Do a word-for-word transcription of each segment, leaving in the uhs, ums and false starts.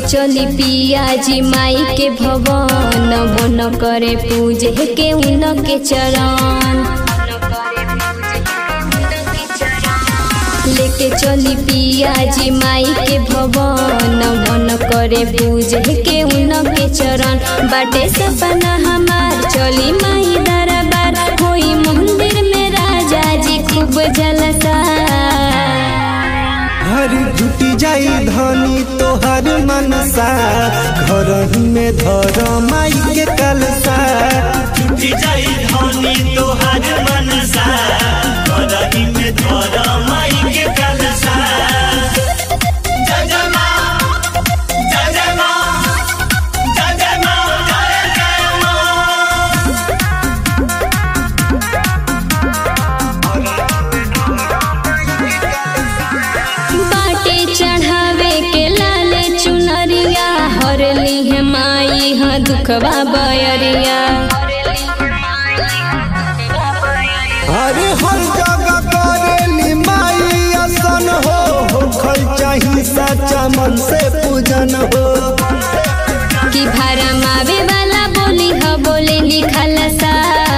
चली पिया जी माई के भवन बन करे पूजे के उनके चरण। लेके चली पिया जी माई के भवन बन करे पूजे के उनके चरण। बाटे सपना हमार चली माई दरबार होई मंदिर में राजा जी खूब जलसा। हर जुटी जाई धनी तोहर मनसा घर में धर माई के कलसा। जुटी जाई धनी तोहर मनसा घर में धर माई के कलसा। जय जय मां जय जय मां जय जय मां जय जय मां। बाटे चढ़ावे के लाले चुनरिया हरली है माई हाँ दुखवा बयरिया। अरे हर जगह करेली माई असन हो होखल चाही सच्चा मन से पूजन हो। कि भारा मावे वाला बोली ह बोले लिखल सा।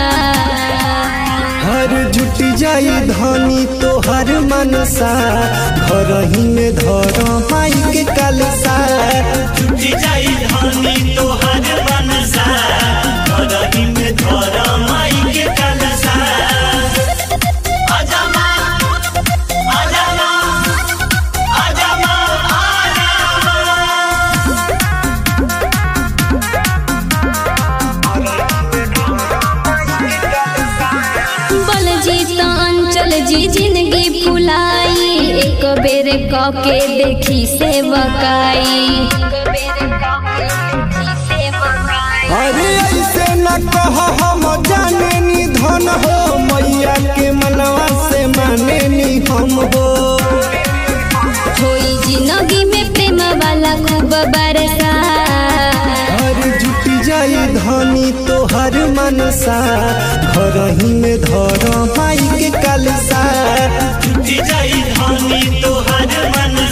हर जुटी जाई धनी तोहर मनसा घर ही में धर माई के कलसा। जुटी जाई धनी तोहर मनसा घर में धर माई के कलसा। आजा मां आजा मां आजा मां बलजीत अंचल जी जिंदगी फुलाई एक बेर कके देखी से बकाई। अरे ऐसे न कह हम जाने नी धन हो मैया के मनवा से माने नी हम हो। होई जिंदगी में प्रेम वाला खूब बरसा। हर जुटी जाई धनी तोहर मनसा घर ही में धर माई के कलसा। जुटी जाई धनी तोहर मनसा।